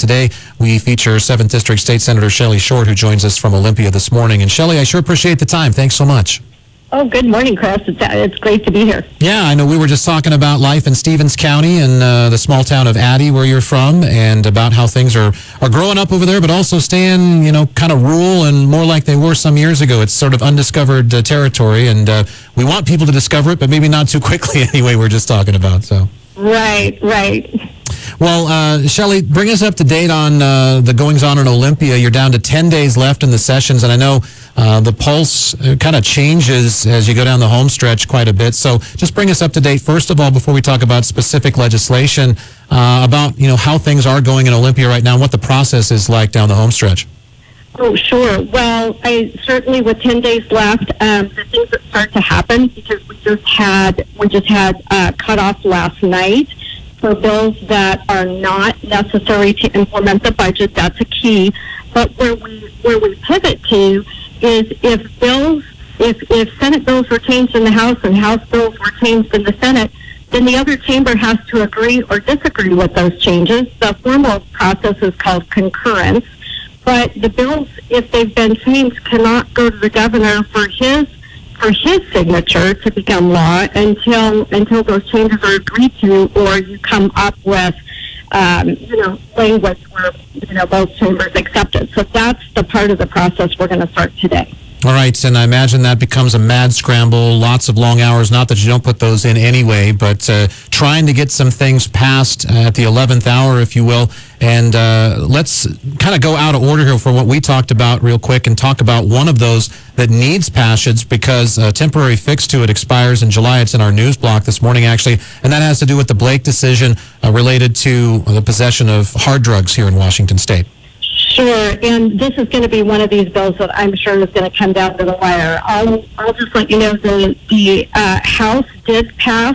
today we feature 7th District State Senator Shelley Short, who joins us from Olympia this morning. And Shelley, I sure appreciate the time. Thanks so much. Oh, good morning, Chris. It's great to be here. Yeah, I know we were just talking about life in Stevens County and the small town of Addy, where you're from, and about how things are growing up over there, but also staying, kind of rural and more like they were some years ago. It's sort of undiscovered territory, and we want people to discover it, but maybe not too quickly anyway, we're just talking about. So. Right. Well, Shelley, bring us up to date on the goings-on in Olympia. You're down to 10 days left in the sessions, and I know the pulse kind of changes as you go down the home stretch quite a bit. So just bring us up to date, first of all, before we talk about specific legislation, about how things are going in Olympia right now and what the process is like down the home stretch. Oh, sure. Well, certainly with 10 days left, the things that start to happen, because we just had cutoff last night for bills that are not necessary to implement the budget. That's a key. But where we pivot to is if Senate bills were changed in the House and House bills were changed in the Senate, then the other chamber has to agree or disagree with those changes. The formal process is called concurrence. But the bills, if they've been changed, cannot go to the governor for his signature to become law until those changes are agreed to, or you come up with language where both chambers accept it. So that's the part of the process we're going to start today. All right, and I imagine that becomes a mad scramble, lots of long hours, not that you don't put those in anyway, but trying to get some things passed at the 11th hour, if you will. And let's kind of go out of order here for what we talked about real quick and talk about one of those that needs passage because a temporary fix to it expires in July. It's in our news block this morning, actually, and that has to do with the Blake decision related to the possession of hard drugs here in Washington State. Sure, and this is going to be one of these bills that I'm sure is going to come down to the wire. I'll just let you know the House did pass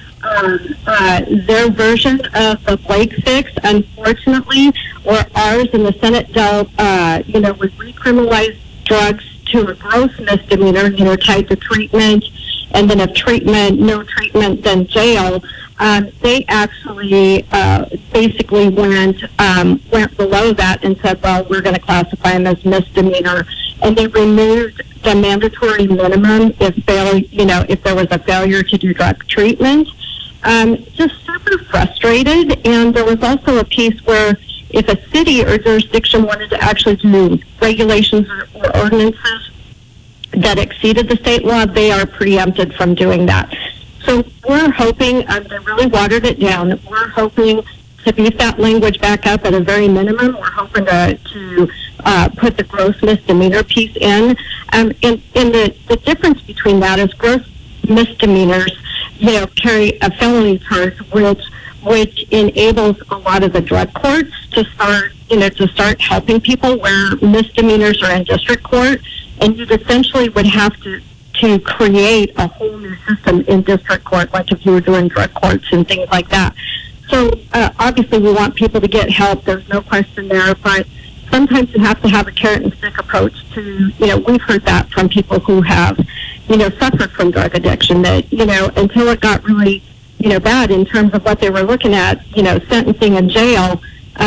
their version of the Blake fix. Unfortunately, or ours in the Senate dealt, would recriminalize drugs to a gross misdemeanor, tied to treatment, and then if no treatment, then jail. They actually basically went below that and said, well, we're going to classify them as misdemeanor, and they removed the mandatory minimum if there was a failure to do drug treatment. Just super frustrated, and there was also a piece where if a city or jurisdiction wanted to actually do regulations or ordinances that exceeded the state law, they are preempted from doing that. So we're hoping, they really watered it down, we're hoping to beef that language back up at a very minimum. We're hoping to put the gross misdemeanor piece in. And the difference between that is gross misdemeanors, carry a felony charge, which enables a lot of the drug courts to start helping people where misdemeanors are in district court. And you essentially would have to create a whole new system in district court, like if you were doing drug courts and things like that. So obviously we want people to get help. There's no question there, but sometimes you have to have a carrot and stick approach to, we've heard that from people who have, suffered from drug addiction, that, until it got really, bad in terms of what they were looking at, sentencing and jail,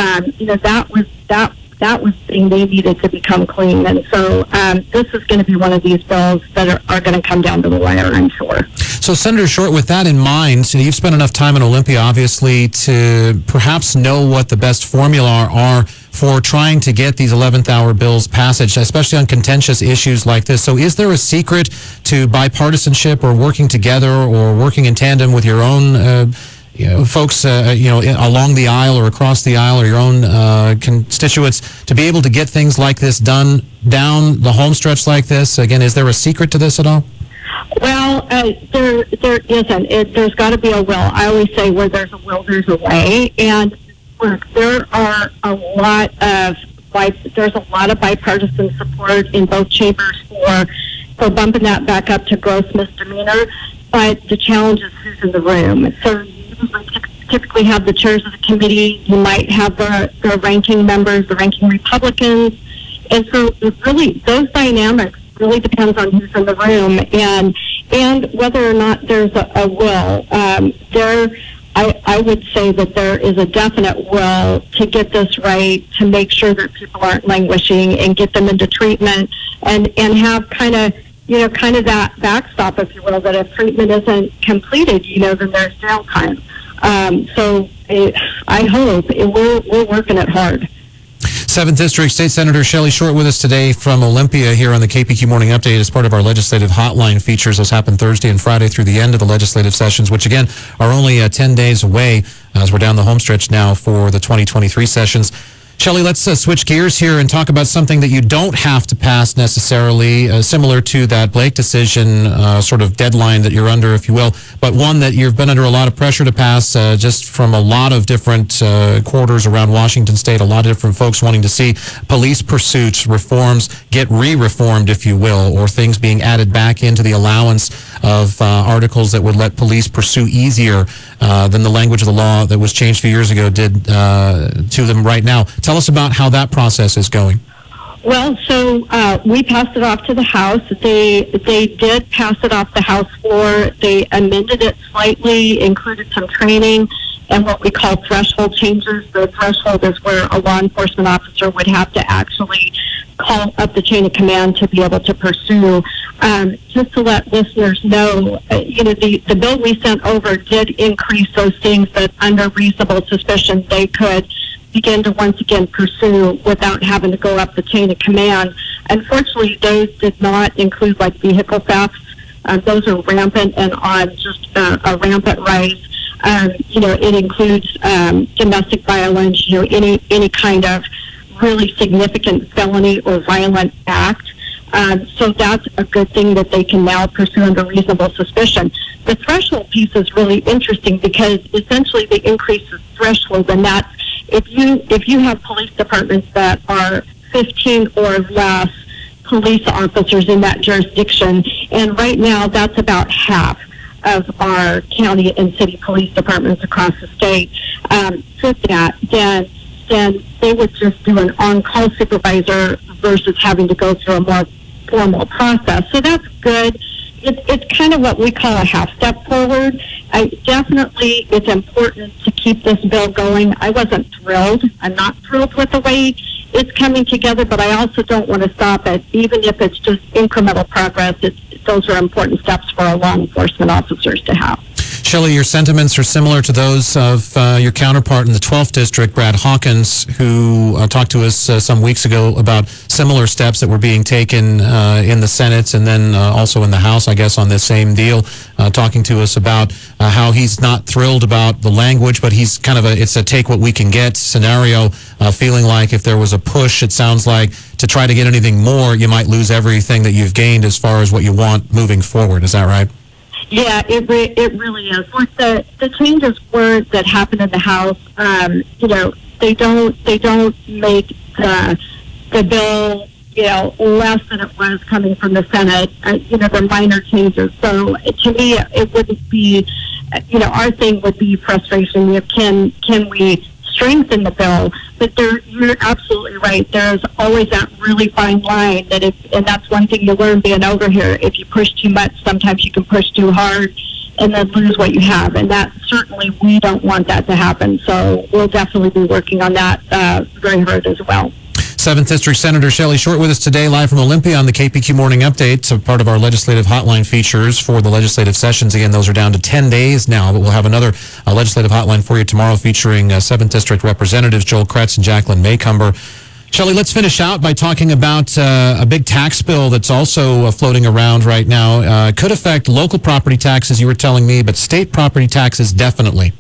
that was the thing they needed to become clean. And so this is going to be one of these bills that are going to come down to the wire, I'm sure. So, Senator Short, with that in mind, you've spent enough time in Olympia, obviously, to perhaps know what the best formula are for trying to get these 11th hour bills passage, especially on contentious issues like this. So is there a secret to bipartisanship or working together or working in tandem with your own folks, along the aisle or across the aisle, or your own constituents, to be able to get things like this done down the home stretch like this? Again, is there a secret to this at all? Well, there isn't. There's got to be a will. I always say where there's a will, there's a way. And look, there's a lot of bipartisan support in both chambers for bumping that back up to gross misdemeanor. But the challenge is who's in the room. So typically have the chairs of the committee. You might have the ranking members, the ranking Republicans. And so it really, those dynamics really depends on who's in the room and whether or not there's a will. There I would say that there is a definite will to get this right, to make sure that people aren't languishing and get them into treatment, and have kind of that backstop, if you will, that if treatment isn't completed, then there's jail time. I hope we're working it hard. 7th District State Senator Shelley Short with us today from Olympia here on the KPQ Morning Update as part of our legislative hotline features. Those happen Thursday and Friday through the end of the legislative sessions, which again are only 10 days away as we're down the home stretch now for the 2023 sessions. Shelley, let's switch gears here and talk about something that you don't have to pass necessarily, similar to that Blake decision sort of deadline that you're under, if you will, but one that you've been under a lot of pressure to pass just from a lot of different quarters around Washington State, a lot of different folks wanting to see police pursuits reforms get re-reformed, if you will, or things being added back into the allowance of articles that would let police pursue easier than the language of the law that was changed a few years ago did to them right now. Tell us about how that process is going. Well, so we passed it off to the House. They did pass it off the House floor. They amended it slightly, included some training and what we call threshold changes. The threshold is where a law enforcement officer would have to actually call up the chain of command to be able to pursue. Just to let listeners know, the bill we sent over did increase those things that under reasonable suspicion they could begin to once again pursue without having to go up the chain of command. Unfortunately, those did not include like vehicle thefts. Those are rampant and on just a rampant rise. It includes domestic violence, any kind of really significant felony or violent act. So that's a good thing that they can now pursue under reasonable suspicion. The threshold piece is really interesting because essentially they increase the threshold, and that's if you have police departments that are 15 or less police officers in that jurisdiction, and right now that's about half of our county and city police departments across the state. For that, then they would just do an on-call supervisor versus having to go through a more formal process. So that's good. It's kind of what we call a half step forward. Definitely, it's important to keep this bill going. I wasn't thrilled. I'm not thrilled with the way it's coming together, but I also don't want to stop it. Even if it's just incremental progress, those are important steps for our law enforcement officers to have. Shelley, your sentiments are similar to those of your counterpart in the 12th District, Brad Hawkins, who talked to us some weeks ago about similar steps that were being taken in the Senate and then also in the House, I guess, on this same deal, talking to us about how he's not thrilled about the language, but he's kind of it's a take what we can get scenario, feeling like if there was a push, it sounds like, to try to get anything more, you might lose everything that you've gained as far as what you want moving forward. Is that right? Yeah, it really is. Like the changes that happened in the House, they don't make the bill, less than it was coming from the Senate. They're minor changes. So to me, it wouldn't be, our thing would be frustration. Can we strengthen the bill? But you're absolutely right. There's always that really fine line and that's one thing you learn being over here. If you push too much, sometimes you can push too hard and then lose what you have. And that certainly, we don't want that to happen. So we'll definitely be working on that very hard as well. 7th District Senator Shelley Short with us today, live from Olympia on the KPQ Morning Update, so part of our legislative hotline features for the legislative sessions. Again, those are down to 10 days now, but we'll have another legislative hotline for you tomorrow featuring 7th District Representatives Joel Kretz and Jacqueline Maycumber. Shelley, let's finish out by talking about a big tax bill that's also floating around right now. Could affect local property taxes, you were telling me, but state property taxes definitely.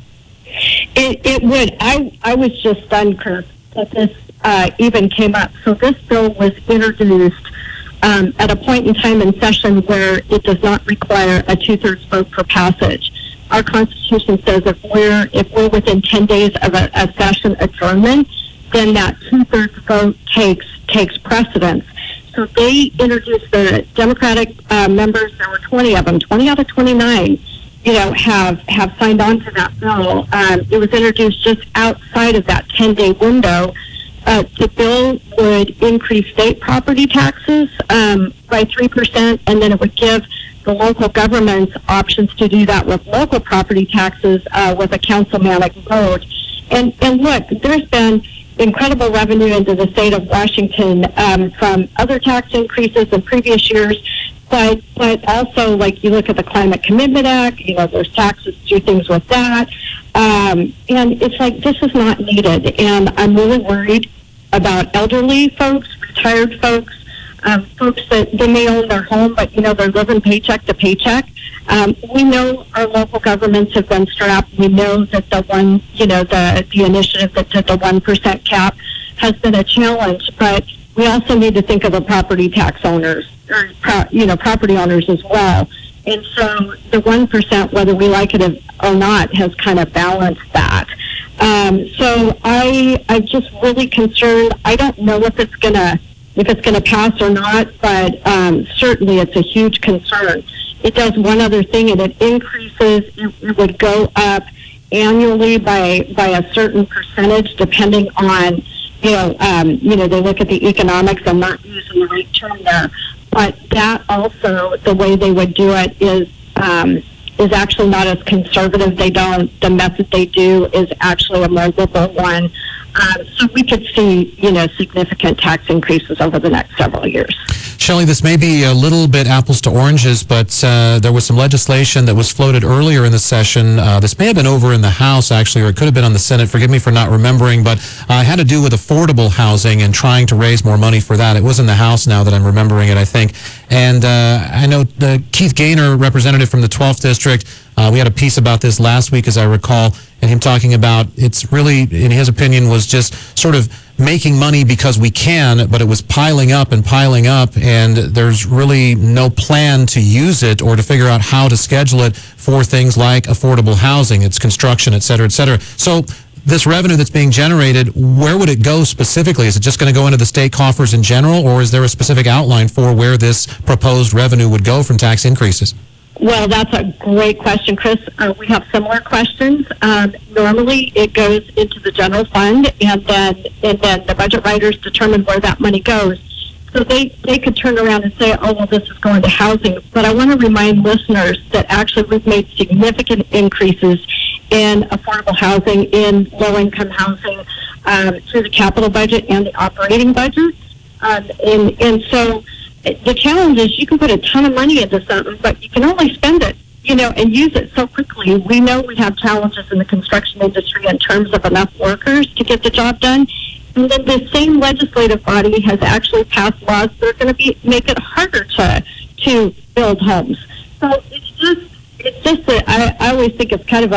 It would. I was just stunned, Kirk, that this even came up. So this bill was introduced at a point in time in session where it does not require a 2/3 vote for passage. Our Constitution says if we're within 10 days of a session adjournment, then that 2/3 vote takes precedence. So they introduced the Democratic members. There were 20 of them. 20 out of 29, have signed on to that bill. It was introduced just outside of that 10-day window. The bill would increase state property taxes by 3%, and then it would give the local government's options to do that with local property taxes with a councilmanic vote. And look, there's been incredible revenue into the state of Washington from other tax increases in previous years, but also, like, you look at the Climate Commitment Act, there's taxes to do things with that. And it's like, this is not needed. And I'm really worried about elderly folks, retired folks, folks that they may own their home, but, they're living paycheck to paycheck. We know our local governments have been strapped. We know that the initiative that took the 1% cap has been a challenge, but we also need to think of the property tax owners, or, property owners as well. And so the 1%, whether we like it or not, has kind of balanced that. So I'm just really concerned. I don't know if it's gonna pass or not, but certainly it's a huge concern. It does one other thing, and it increases. It would go up annually by a certain percentage, depending on they look at the economics. I'm not using the right term there, but that also, the way they would do it is actually not as conservative. The method they do is actually a more liberal one. So we could see, significant tax increases over the next several years. Shelley, this may be a little bit apples to oranges, but there was some legislation that was floated earlier in the session. This may have been over in the House, actually, or it could have been on the Senate. Forgive me for not remembering, but it had to do with affordable housing and trying to raise more money for that. It was in the House now that I'm remembering it, I think. And I know Keith Gaynor, representative from the 12th District, we had a piece about this last week, as I recall, and him talking about it's really, in his opinion, was just sort of making money because we can, but it was piling up, and there's really no plan to use it or to figure out how to schedule it for things like affordable housing, its construction, et cetera, et cetera. So this revenue that's being generated, where would it go specifically? Is it just going to go into the state coffers in general, or is there a specific outline for where this proposed revenue would go from tax increases? Well, that's a great question, Chris. We have similar questions. Normally, it goes into the general fund, and then the budget writers determine where that money goes. So they could turn around and say, oh, well, this is going to housing. But I want to remind listeners that actually we've made significant increases in affordable housing, in low-income housing, through the capital budget and the operating budget. And so the challenge is you can put a ton of money into something, but you can only spend it, and use it so quickly. We know we have challenges in the construction industry in terms of enough workers to get the job done. And then the same legislative body has actually passed laws that are going to make it harder to build homes. So it's just I always think it's kind of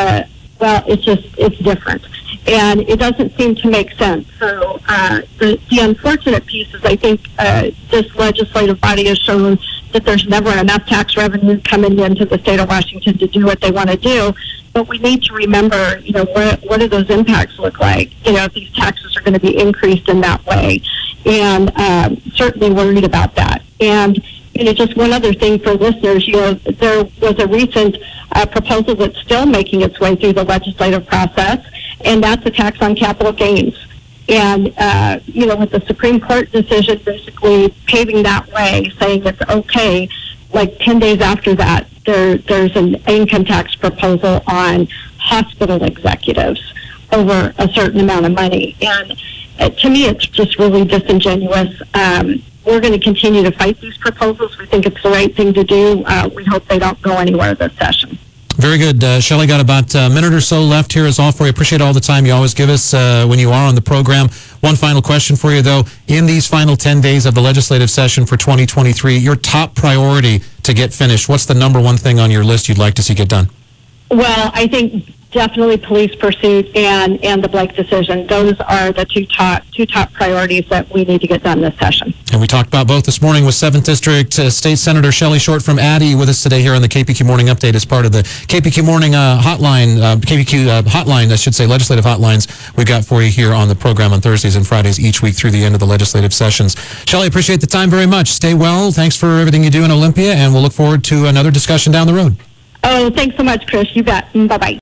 it's different. And it doesn't seem to make sense. So the unfortunate piece is I think this legislative body has shown that there's never enough tax revenue coming into the state of Washington to do what they want to do. But we need to remember, what do those impacts look like, if these taxes are going to be increased in that way. And certainly worried about that. And just one other thing for listeners, there was a recent proposal that's still making its way through the legislative process, and that's a tax on capital gains. And, with the Supreme Court decision basically paving that way, saying it's okay, like 10 days after that, there's an income tax proposal on hospital executives over a certain amount of money. And to me, it's just really disingenuous. We're going to continue to fight these proposals. We think it's the right thing to do. We hope they don't go anywhere this session. Very good. Shelley, got about a minute or so left here is all for you. Appreciate all the time you always give us when you are on the program. One final question for you, though. In these final 10 days of the legislative session for 2023, your top priority to get finished, what's the number one thing on your list you'd like to see get done? Well, I think definitely police pursuit and the Blake decision. Those are the two top priorities that we need to get done this session. And we talked about both this morning with 7th District State Senator Shelley Short from Addy with us today here on the KPQ Morning Update as part of the KPQ Morning hotline, hotline, I should say, legislative hotlines we've got for you here on the program on Thursdays and Fridays each week through the end of the legislative sessions. Shelley, appreciate the time very much. Stay well. Thanks for everything you do in Olympia, and we'll look forward to another discussion down the road. Oh, thanks so much, Chris. You bet. Bye-bye.